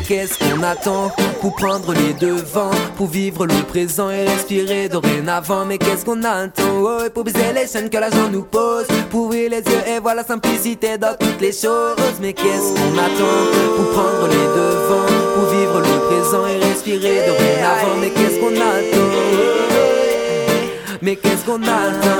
qu'est-ce qu'on attend pour prendre les devants, pour vivre le présent et respirer dorénavant? Mais qu'est-ce qu'on attend, oh, et pour briser les chaînes que l'argent nous pose, pour ouvrir les yeux et voir la simplicité dans toutes les choses? Mais qu'est-ce qu'on attend pour prendre les devants, pour vivre le présent et respirer dorénavant? Mais qu'est-ce qu'on attend? Mais qu'est-ce qu'on attend?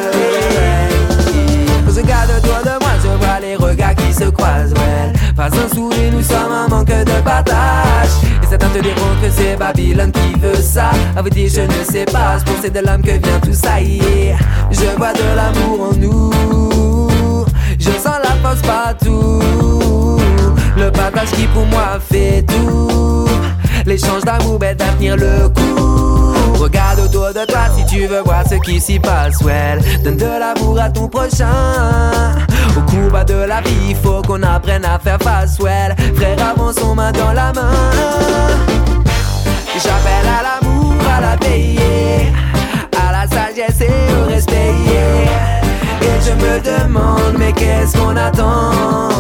Quand je regarde autour de moi, je vois les regards qui se croisent, ouais. Pas un sourire, nous sommes un manque de partage. Et certains te diront que c'est Babylone qui veut ça. À vous dire, je ne sais pas, je pense que c'est de l'âme que vient tout ça, yeah. Je vois de l'amour en nous, je sens la force partout, le partage qui pour moi fait tout, l'échange d'amour, bête d'avenir le coup. Regarde autour de toi si tu veux voir ce qui s'y passe, well. Donne de l'amour à ton prochain. Au combat de la vie, il faut qu'on apprenne à faire face, well. Frère, avançons main dans la main. J'appelle à l'amour, à la payer, à la sagesse et au respect, yeah. Et je me demande, mais qu'est-ce qu'on attend?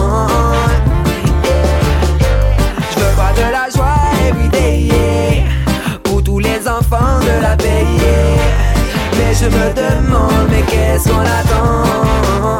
Je veux voir de la joie everyday, yeah, pour tous les enfants de la paix, yeah. Mais je me demande, mais qu'est-ce qu'on attend?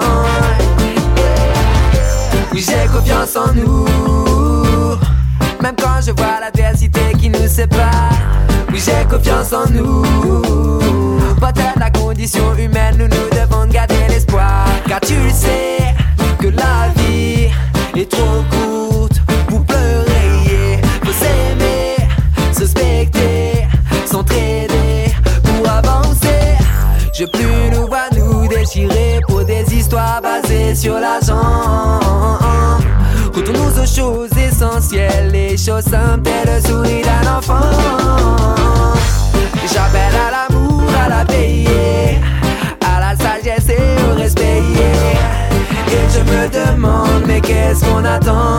Oui, j'ai confiance en nous, même quand je vois l'adversité qui nous sépare. Oui, j'ai confiance en nous, peut-être la condition humaine, nous devons garder l'espoir. Car tu le sais que la vie est trop courte pour pleurer, yeah. Faut s'aimer, se respecter, s'entraider pour avancer. Je plus nous voir nous déchirer pour des histoires basées sur l'argent. Retournons aux choses essentielles, les choses simples et le sourire d'un enfant. J'appelle à l'amour, à la payer, à la sagesse et au respect, yeah. Et je me demande, mais qu'est-ce qu'on attend?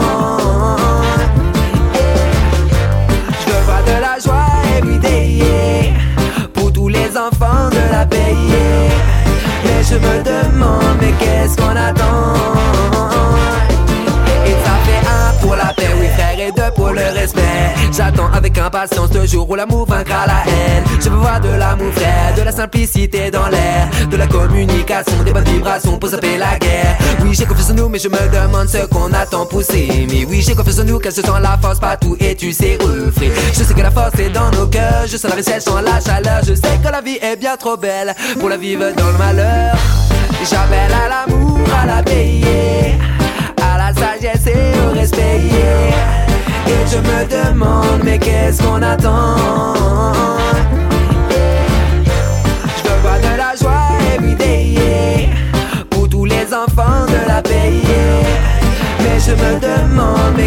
Je veux voir de la joie everyday, yeah, pour tous les enfants de la paix, yeah. Mais je me demande, mais qu'est-ce qu'on attend? Et ça fait un pour la paix, oui frère, et deux pour le respect. J'attends avec impatience le jour où l'amour vaincra la haine. Je veux voir de l'amour frère, de la simplicité dans l'air, de la communication, des bonnes vibrations pour stopper la guerre. Oui, j'ai confiance en nous, mais je me demande ce qu'on attend pour s'aimer. Oui, j'ai confiance en nous, car je sens la force partout et tu sais refrain. Je sais que la force est dans nos cœurs, je sens la richesse, je sens la chaleur. Je sais que la vie est bien trop belle pour la vivre dans le malheur. J'appelle à l'amour, à la payer, à la sagesse et au respect, yeah. Et je me demande, mais qu'est-ce qu'on attend? Je veux voir de la joie everyday, yeah, pour tous les enfants de la paix, yeah. Mais je me demande,